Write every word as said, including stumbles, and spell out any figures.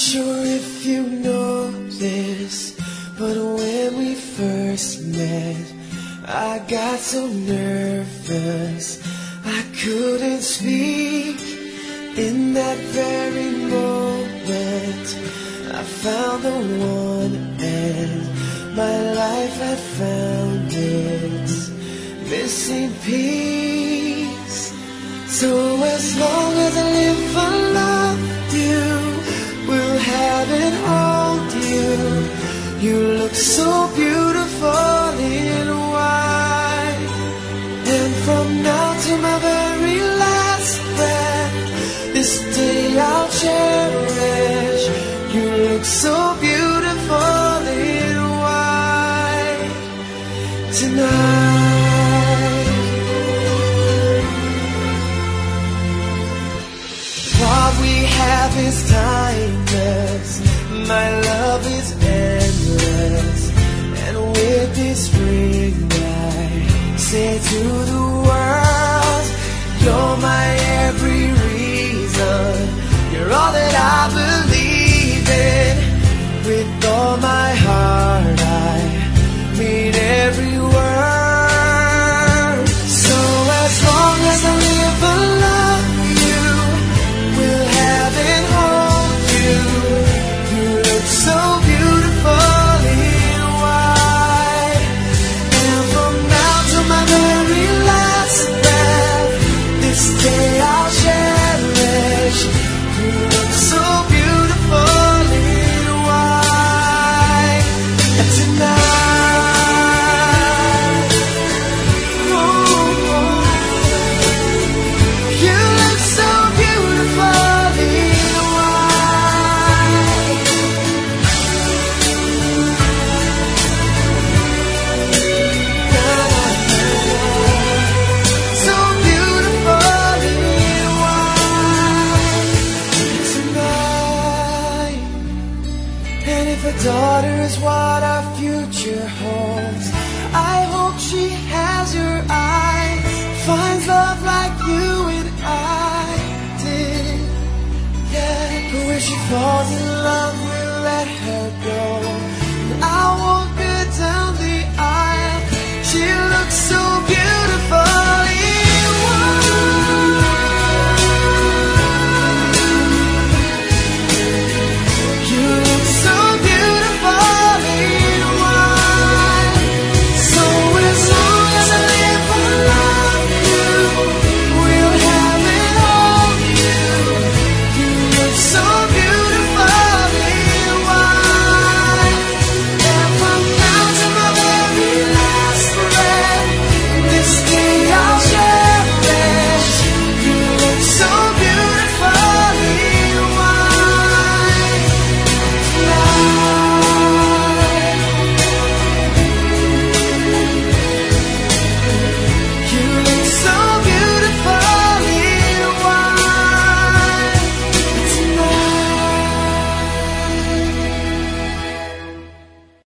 sure if you know this, but when we first met, I got so nervous I couldn't speak. In that very moment, I found the one, and my life had found its missing piece. So as long as I live, I love you, will have and hold you. You look so beautiful in white, and from now to my very last breath, this day I'll cherish. You look so beautiful in white tonight. What we have is timeless, my love is endless, and with this ring I say to the world, you're my every reason, you're all that I believe in. With all my heart I mean every word. So as long as I live, I love you, will have and hold you. You look so beautiful in white, and from now to my very last breath, this day I'll cherish. You look so beautiful in white tonight. Oh, you look so beautiful in white. So beautiful in white tonight. And if a daughter is what our future holds, I hope she has your eyes, finds love like you and I did. Yeah, but when she falls in love, we'll let her go.